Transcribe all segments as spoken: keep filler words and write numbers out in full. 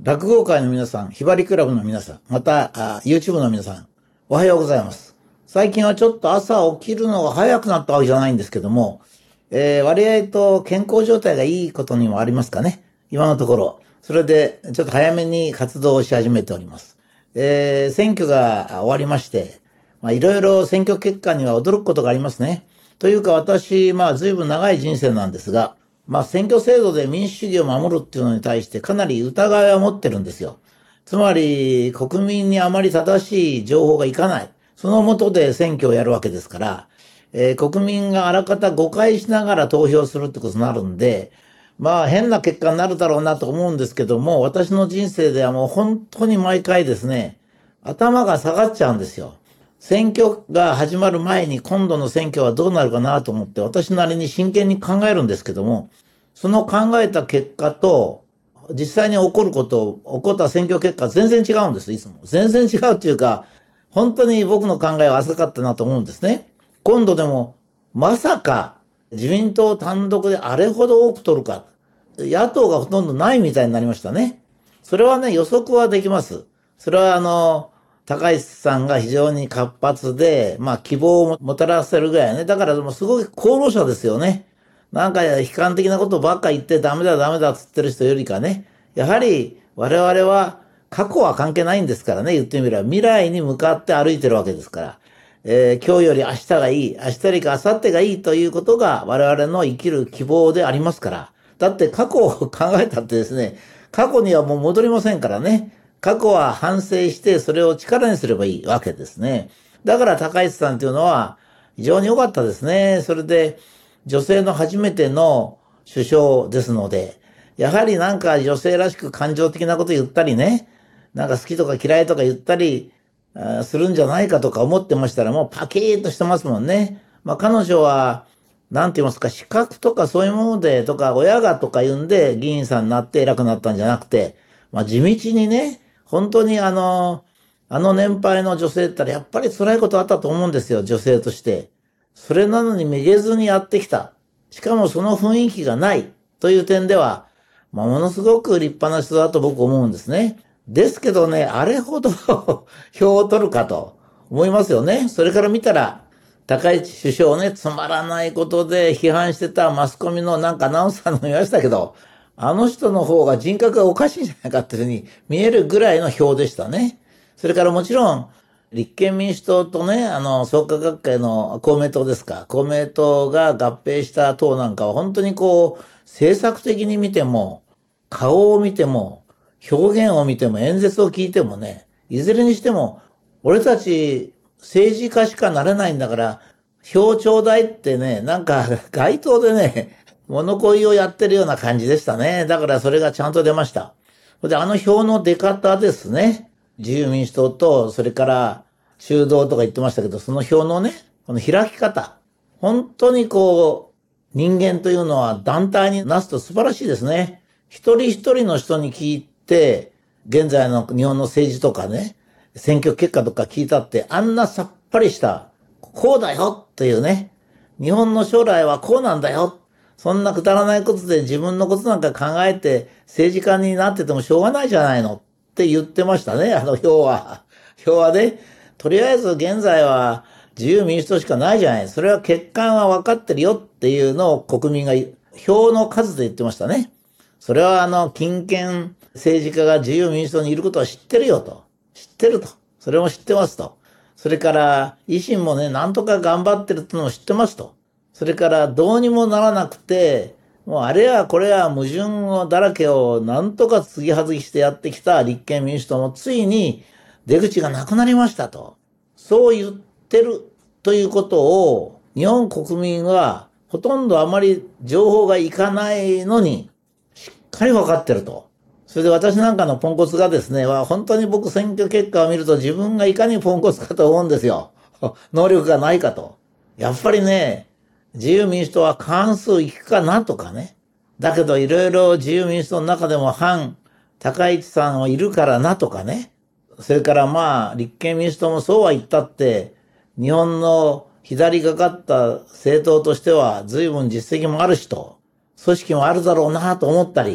落語界の皆さん、ひばりクラブの皆さん、また、YouTube の皆さん、おはようございます。最近はちょっと朝起きるのが早くなったわけじゃないんですけども、えー、割合と健康状態がいいことにもありますかね。今のところ。それで、ちょっと早めに活動をし始めております。えー、選挙が終わりまして、まあ、いろいろ選挙結果には驚くことがありますね。というか私、まあ、随分長い人生なんですが、まあ、選挙制度で民主主義を守るっていうのに対してかなり疑いを持ってるんですよ。つまり、国民にあまり正しい情報がいかない。その下で選挙をやるわけですから、えー、国民があらかた誤解しながら投票するってことになるんで、まあ変な結果になるだろうなと思うんですけども、私の人生ではもう本当に毎回ですね、頭が下がっちゃうんですよ。選挙が始まる前に今度の選挙はどうなるかなと思って私なりに真剣に考えるんですけども、その考えた結果と実際に起こること、起こった選挙結果全然違うんです、いつも。全然違うっていうか、本当に僕の考えは浅かったなと思うんですね。今度でも、まさか自民党単独であれほど多く取るか。野党がほとんどないみたいになりましたね。それはね、予測はできます。それはあの、高市さんが非常に活発で、まあ希望をもたらせるぐらいね。だからもうすごい功労者ですよね。なんか悲観的なことばっか言ってダメだダメだっつってる人よりかね。やはり我々は過去は関係ないんですからね、言ってみれば。未来に向かって歩いてるわけですから。えー、今日より明日がいい、明日よりか明後日がいいということが我々の生きる希望でありますから。だって過去を考えたってですね、過去にはもう戻りませんからね。過去は反省してそれを力にすればいいわけですね。だから高市さんというのは非常に良かったですね。それで女性の初めての首相ですので、やはりなんか女性らしく感情的なこと言ったりね、なんか好きとか嫌いとか言ったりするんじゃないかとか思ってましたらもうパキーッとしてますもんね。まあ彼女は、なんて言いますか、資格とかそういうものでとか親がとか言うんで議員さんになって偉くなったんじゃなくて、まあ地道にね、本当にあの、あの年配の女性って言ったらやっぱり辛いことあったと思うんですよ、女性として。それなのにめげずにやってきた。しかもその雰囲気がないという点では、まあ、ものすごく立派な人だと僕思うんですね。ですけどね、あれほど票を取るかと思いますよね。それから見たら、高市首相ね、つまらないことで批判してたマスコミのなんかアナウンサーのもいましたけど、あの人の方が人格がおかしいんじゃないかっていうふうに見えるぐらいの票でしたね。それからもちろん、立憲民主党とね、あの、創価学会の公明党ですか。公明党が合併した党なんかは本当にこう、政策的に見ても、顔を見ても、表現を見ても、演説を聞いてもね、いずれにしても、俺たち政治家しかなれないんだから、票ちょうだいってね、なんか街頭でね、物乞いをやってるような感じでしたね。だからそれがちゃんと出ました。で、あの票の出方ですね。自由民主党と、それから中道とか言ってましたけど、その票のね、この開き方。本当にこう、人間というのは団体になすと素晴らしいですね。一人一人の人に聞いて、現在の日本の政治とかね、選挙結果とか聞いたって、あんなさっぱりした、こうだよっていうね、日本の将来はこうなんだよ。そんなくだらないことで自分のことなんか考えて政治家になっててもしょうがないじゃないのって言ってましたね、あの票は。票はね、とりあえず現在は自由民主党しかないじゃない。それは欠陥は分かってるよっていうのを国民が票の数で言ってましたね。それはあの、金権政治家が自由民主党にいることは知ってるよと。知ってると。それも知ってますと。それから維新もね、なんとか頑張ってるってのも知ってますと。それからどうにもならなくて、もうあれはこれは矛盾だらけをなんとか継ぎはずきしてやってきた立憲民主党もついに出口がなくなりましたと。そう言ってるということを日本国民はほとんどあまり情報がいかないのにしっかり分かってると。それで私なんかのポンコツがですね、は本当に僕選挙結果を見ると自分がいかにポンコツかと思うんですよ。能力がないかと。やっぱりね、自由民主党は過半数いくかなとかね。だけどいろいろ自由民主党の中でも反高市さんはいるからなとかね。それからまあ立憲民主党もそうは言ったって日本の左がかった政党としては随分実績もあるしと組織もあるだろうなと思ったり。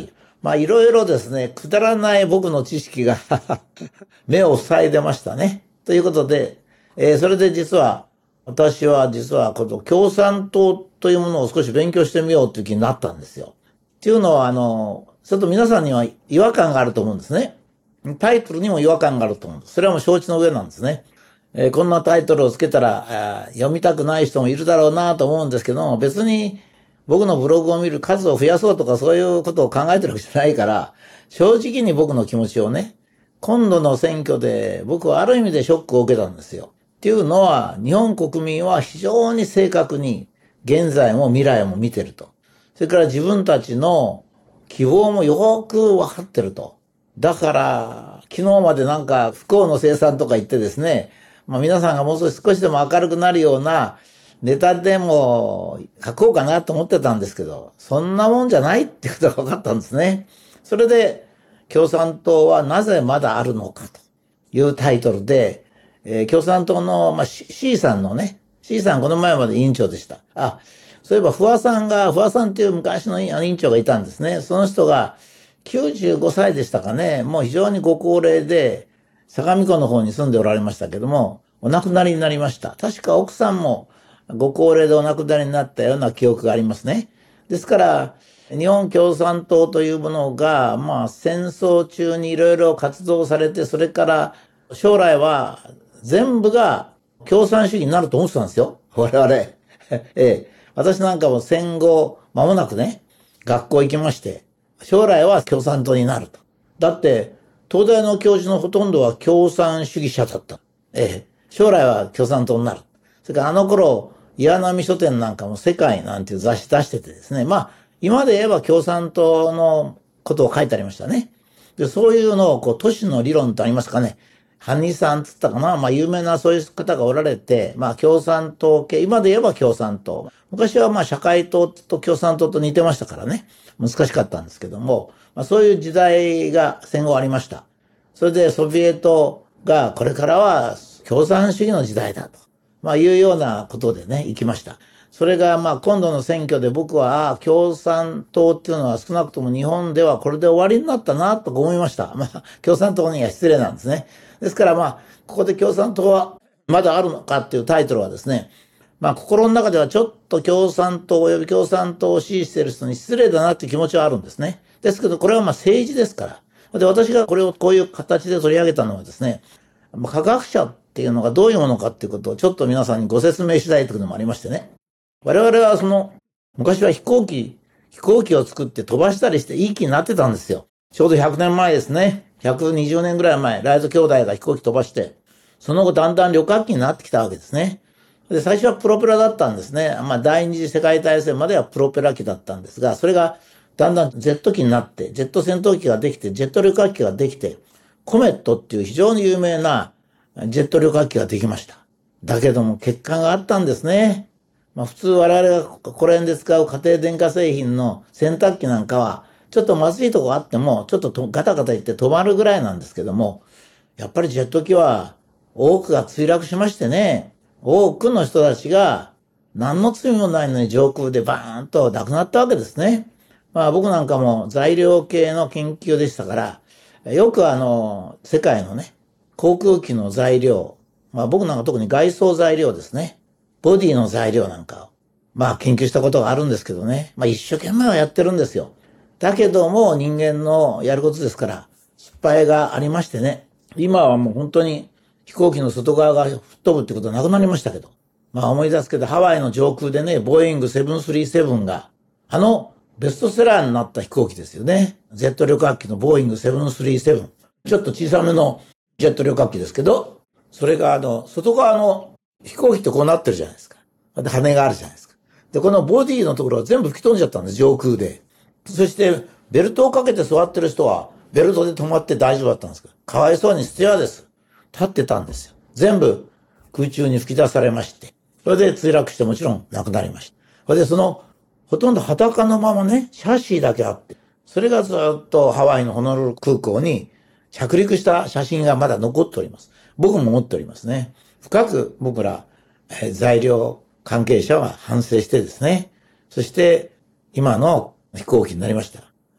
まあいろいろですね、くだらない僕の知識が目を塞いでましたね。ということで、えー、それで実は、私は実はこの共産党というものを少し勉強してみようという気になったんですよ。っていうのは、あの、ちょっと皆さんには違和感があると思うんですね。タイトルにも違和感があると思うんです。それはもう承知の上なんですね。えー、こんなタイトルをつけたら、読みたくない人もいるだろうなと思うんですけども、別に僕のブログを見る数を増やそうとかそういうことを考えてるわけじゃないから、正直に僕の気持ちをね、今度の選挙で僕はある意味でショックを受けたんですよ。っていうのは、日本国民は非常に正確に現在も未来も見てると。それから自分たちの希望もよくわかってると。だから、昨日までなんか不幸の生産とか言ってですね、まあ皆さんがもう少し少しでも明るくなるようなネタでも書こうかなと思ってたんですけど、そんなもんじゃないってことが分かったんですね。それで、共産党はなぜまだあるのかというタイトルで、えー、共産党の、まあ、C さんのね、C さんこの前まで委員長でした。あ、そういえば、不破さんが、不破さんっていう昔の委員長がいたんですね。その人がきゅうじゅうごさいでしたかね。もう非常にご高齢で、相模湖の方に住んでおられましたけども、お亡くなりになりました。確か奥さんもご高齢でお亡くなりになったような記憶がありますね。ですから、日本共産党というものが、まあ戦争中にいろいろ活動されて、それから将来は全部が共産主義になると思ってたんですよ。我々。ええ、私なんかも戦後間もなくね、学校行きまして、将来は共産党になると。だって、東大の教授のほとんどは共産主義者だった。ええ、将来は共産党になる。それからあの頃、岩波書店なんかも世界なんていう雑誌出しててですね、まあ、今で言えば共産党のことを書いてありましたね。で、そういうのを、こう、都市の理論ってありますかね。ハニさんって言ったかな、まあ、有名なそういう方がおられて、まあ、共産党系、今で言えば共産党。昔はまあ、社会党と共産党と似てましたからね。難しかったんですけども、まあ、そういう時代が戦後ありました。それで、ソビエトが、これからは共産主義の時代だと。まあ、いうようなことでね、行きました。それが、まあ、今度の選挙で僕は、ああ、共産党っていうのは少なくとも日本ではこれで終わりになったな、と思いました。まあ、共産党には失礼なんですね。ですから、まあ、ここで共産党はまだあるのかっていうタイトルはですね、まあ、心の中ではちょっと共産党及び共産党を支持している人に失礼だなっていう気持ちはあるんですね。ですけど、これはまあ政治ですから。で、私がこれをこういう形で取り上げたのはですね、科学者っていうのがどういうものかっていうことをちょっと皆さんにご説明したいというのもありましてね。我々はその、昔は飛行機、飛行機を作って飛ばしたりしていい気になってたんですよ。ちょうどひゃくねんまえですね。ひゃくにじゅうねんぐらい前、ライト兄弟が飛行機飛ばして、その後だんだん旅客機になってきたわけですね。で、最初はプロペラだったんですね。まあ、第二次世界大戦まではプロペラ機だったんですが、それがだんだんジェット機になって、ジェット戦闘機ができて、ジェット旅客機ができて、コメットっていう非常に有名なジェット旅客機ができました。だけども欠陥があったんですね。まあ普通我々がこれで使う家庭電化製品の洗濯機なんかは、ちょっとまずいとこあっても、ちょっとガタガタ言って止まるぐらいなんですけども、やっぱりジェット機は多くが墜落しましてね、多くの人たちが何の罪もないのに上空でバーンと亡くなったわけですね。まあ僕なんかも材料系の研究でしたから、よくあの、世界のね、航空機の材料、まあ僕なんか特に外装材料ですね。ボディの材料なんかを、まあ研究したことがあるんですけどね。まあ一生懸命はやってるんですよ。だけども人間のやることですから、失敗がありましてね。今はもう本当に飛行機の外側が吹っ飛ぶってことはなくなりましたけど。まあ思い出すけど、ハワイの上空でね、ボーイングセブンスリーセブンが、あのベストセラーになった飛行機ですよね。ジェット旅客機のボーイングセブンスリーセブン。ちょっと小さめのジェット旅客機ですけど、それがあの、外側の飛行機ってこうなってるじゃないですか。で、羽があるじゃないですか。で、このボディのところは全部吹き飛んじゃったんです、上空で。そして、ベルトをかけて座ってる人は、ベルトで止まって大丈夫だったんですけど、かわいそうにスチュワーデス、立ってたんですよ。全部空中に吹き出されまして、それで墜落してもちろん亡くなりました。それでその、ほとんど裸のままね、シャシーだけあって、それがずっとハワイのホノルル空港に着陸した写真がまだ残っております。僕も持っておりますね。深く僕ら、えー、材料関係者は反省してですね。そして今の飛行機になりました。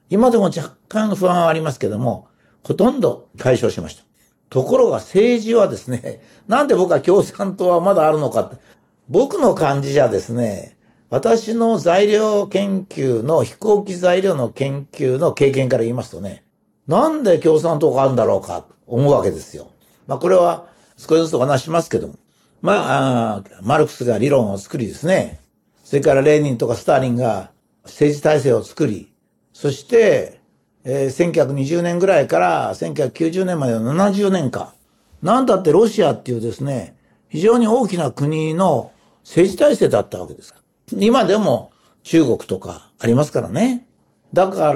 今でも若干不安はありますけども、ほとんど解消しました。ところが政治はですね、なんで僕は共産党はまだあるのかって、僕の感じじゃですね、私の材料研究の、飛行機材料の研究の経験から言いますとね、なんで共産党があるんだろうかと思うわけですよ。まあこれは少しずつお話しますけども。まあ、あマルクスが理論を作りですね、それからレーニンとかスターリンが政治体制を作り、そして、えー、せんきゅうひゃくにじゅうねんぐらいからせんきゅうひゃくきゅうじゅうねんまでのななじゅうねんかん、なんだってロシアっていうですね、非常に大きな国の政治体制だったわけです。今でも中国とかありますからね。だから、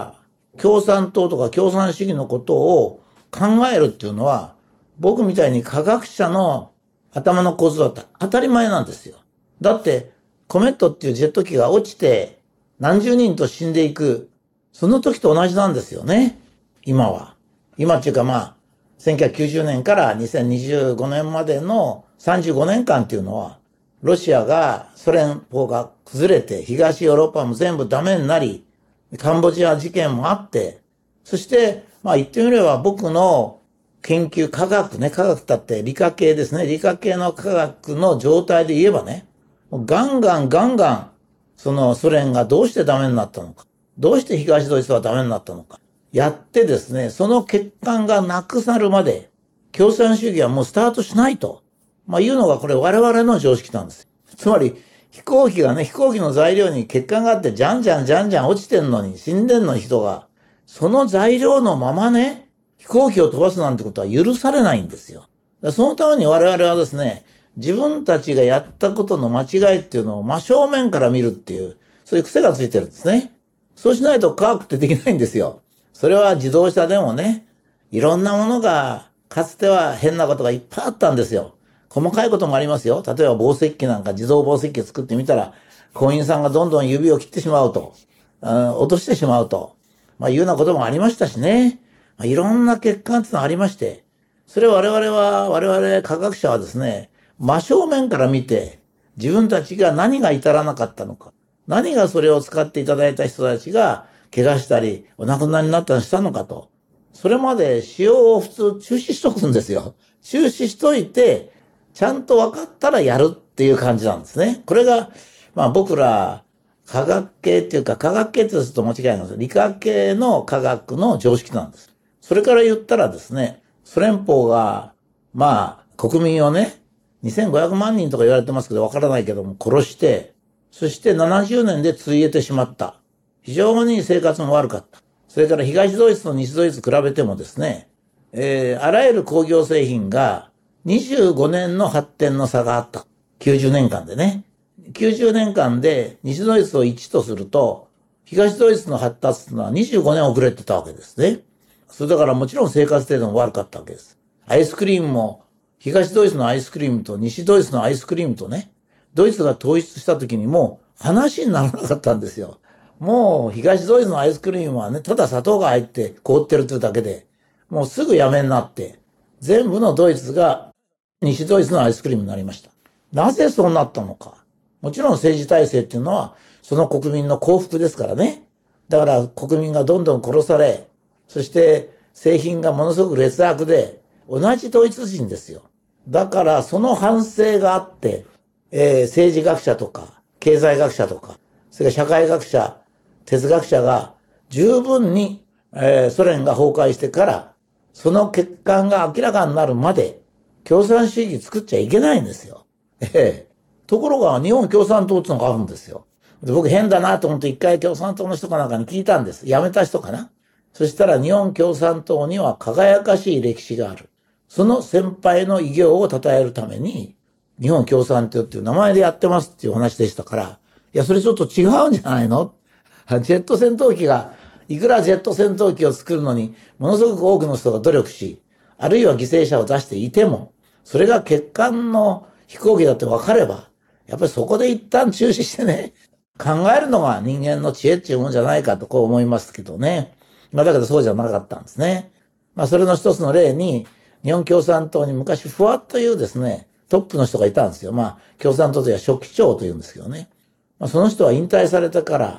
共産党とか共産主義のことを考えるっていうのは、僕みたいに科学者の頭の構造だったら当たり前なんですよ。だって、コメットっていうジェット機が落ちて何十人と死んでいく、その時と同じなんですよね。今は。今っていうかまあ、せんきゅうひゃくきゅうじゅうねんからにせんにじゅうごねんまでのさんじゅうごねんかんっていうのは、ロシアが、ソ連邦が崩れて、東ヨーロッパも全部ダメになり、カンボジア事件もあって、そして、まあ言ってみれば僕の研究、科学ね、科学だって理科系ですね、理科系の科学の状態で言えばね、もうガンガンガンガン、そのソ連がどうしてダメになったのか、どうして東ドイツはダメになったのか、やってですね、その欠陥がなくなるまで、共産主義はもうスタートしないと。まあいうのがこれ我々の常識なんです。つまり飛行機がね、飛行機の材料に欠陥があってじゃんじゃんじゃんじゃん落ちてんのに死んでんのに人が、その材料のままね、飛行機を飛ばすなんてことは許されないんですよ。そのために我々はですね、自分たちがやったことの間違いっていうのを真正面から見るっていう、そういう癖がついてるんですね。そうしないと科学ってできないんですよ。それは自動車でもね、いろんなものがかつては変なことがいっぱいあったんですよ。細かいこともありますよ。例えば紡績機なんか自動紡績機作ってみたら、工員さんがどんどん指を切ってしまうと、うん、落としてしまうと、まあいうようなこともありましたしね。まあ、いろんな欠陥っていうのがありまして、それを我々は、我々科学者はですね、真正面から見て、自分たちが何が至らなかったのか、何がそれを使っていただいた人たちが怪我したり、お亡くなりになったりしたのかと。それまで使用を普通中止しとくんですよ。中止しといて、ちゃんと分かったらやるっていう感じなんですね。これが、まあ僕ら、科学系っていうか、科学系って言うと間違いなんです。理科系の科学の常識なんです。それから言ったらですね、ソ連邦が、まあ、国民をね、にせんごひゃくまんにんとか言われてますけど、わからないけども、殺して、そしてななじゅうねんでついえてしまった。非常に生活も悪かった。それから東ドイツと西ドイツ比べてもですね、えー、あらゆる工業製品がにじゅうごねんの発展の差があった。きゅうじゅうねんかんでね。きゅうじゅうねんかんで西ドイツをいちとすると、東ドイツの発達というのはにじゅうごねん遅れてたわけですね。それだからもちろん生活程度も悪かったわけです。アイスクリームも、東ドイツのアイスクリームと西ドイツのアイスクリームとね、ドイツが統一した時にもう話にならなかったんですよ。もう東ドイツのアイスクリームはね、ただ砂糖が入って凍ってるというだけで、もうすぐやめになって、全部のドイツが西ドイツのアイスクリームになりました。なぜそうなったのか。もちろん政治体制っていうのは、その国民の幸福ですからね。だから国民がどんどん殺され、そして製品がものすごく劣悪で、同じドイツ人ですよ。だからその反省があって、えー、政治学者とか、経済学者とか、それから社会学者、哲学者が十分に、えー、ソ連が崩壊してから、その欠陥が明らかになるまで、共産主義作っちゃいけないんですよ。えー、ところが日本共産党っていうのがあるんですよ。で僕変だなと思って一回共産党の人かなんかに聞いたんです。辞めた人かな。そしたら日本共産党には輝かしい歴史がある。その先輩の偉業を称えるために、日本共産党っていう名前でやってますっていう話でしたから、いや、それちょっと違うんじゃないの？ジェット戦闘機が、いくらジェット戦闘機を作るのに、ものすごく多くの人が努力し、あるいは犠牲者を出していても、それが欠陥の飛行機だって分かれば、やっぱりそこで一旦中止してね、考えるのが人間の知恵っていうもんじゃないかとこう思いますけどね。まあだけどそうじゃなかったんですね。まあそれの一つの例に、日本共産党に昔ふわっというですね、トップの人がいたんですよ。まあ共産党というのは書記長というんですけどね。まあその人は引退されてから、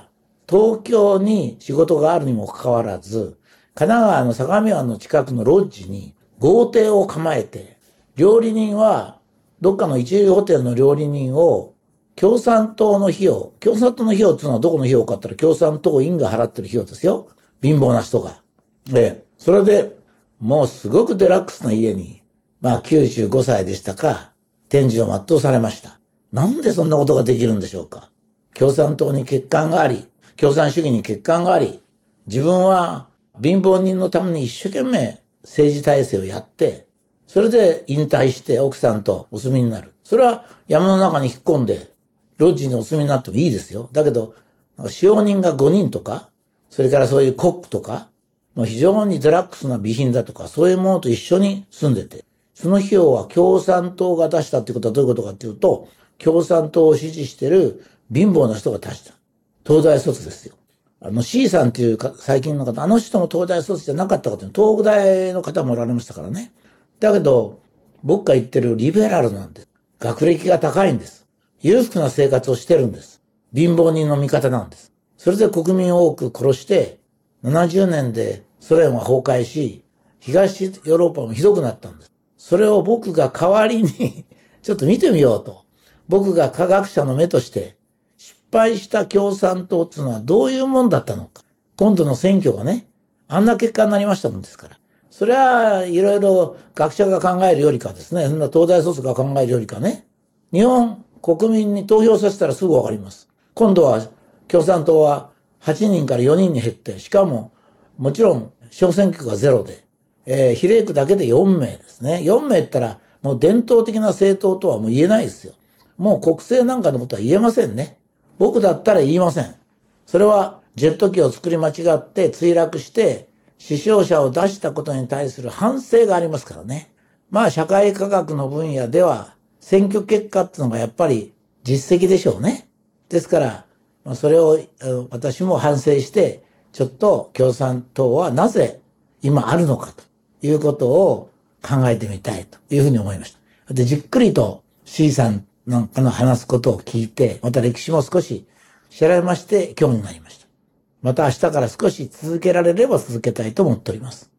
東京に仕事があるにもかかわらず、神奈川の相模湾の近くのロッジに豪邸を構えて、料理人はどっかの一流ホテルの料理人を共産党の費用、共産党の費用っていうのはどこの費用かって言ったら共産党員が払ってる費用ですよ。貧乏な人が。で、それでもうすごくデラックスな家に、まあきゅうじゅうごさいでしたか、天寿を全うされました。なんでそんなことができるんでしょうか。共産党に欠陥があり、共産主義に欠陥があり、自分は貧乏人のために一生懸命政治体制をやって、それで引退して奥さんとお住みになる。それは山の中に引っ込んで、ロッジにお住みになってもいいですよ。だけど、使用人がごにんとか、それからそういうコックとか、非常にデラックスな備品だとか、そういうものと一緒に住んでて、その費用は共産党が出したってことはどういうことかっていうと、共産党を支持してる貧乏な人が出した。東大卒ですよ。あの C さんっていうか最近の方、あの人も東大卒じゃなかったかという東大の方もおられましたからね。だけど、僕が言ってるリベラルなんです。学歴が高いんです。裕福な生活をしてるんです。貧乏人の味方なんです。それで国民を多く殺して、ななじゅうねんでソ連は崩壊し、東ヨーロッパもひどくなったんです。それを僕が代わりにちょっと見てみようと。僕が科学者の目として失敗した共産党っていうのはどういうもんだったのか。今度の選挙がね、あんな結果になりましたもんですから。それはいろいろ学者が考えるよりかですね、そんな東大卒が考えるよりかね、日本国民に投票させたらすぐわかります。今度は共産党ははちにんからよにんに減って、しかももちろん小選挙区がゼロで、えー、比例区だけでよんめいですね。よんめいって言ったらもう伝統的な政党とはもう言えないですよ。もう国政なんかのことは言えませんね。僕だったら言いません。それはジェット機を作り間違って墜落して死傷者を出したことに対する反省がありますからね。まあ社会科学の分野では選挙結果っていうのがやっぱり実績でしょうね。ですから、まあ、それを私も反省してちょっと共産党はなぜ今あるのかということを考えてみたいというふうに思いました。で、じっくりと C さんなんかの話すことを聞いて、また歴史も少し調べまして興味になりました。また明日から少し続けられれば続けたいと思っております。